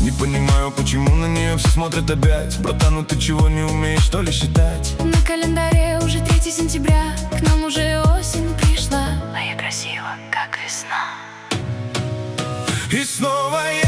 Не понимаю, почему на нее все смотрят опять. Братан, ну ты чего не умеешь, что ли, считать? На календаре уже 3 сентября, к нам уже осень пришла, а я красива, как весна. И снова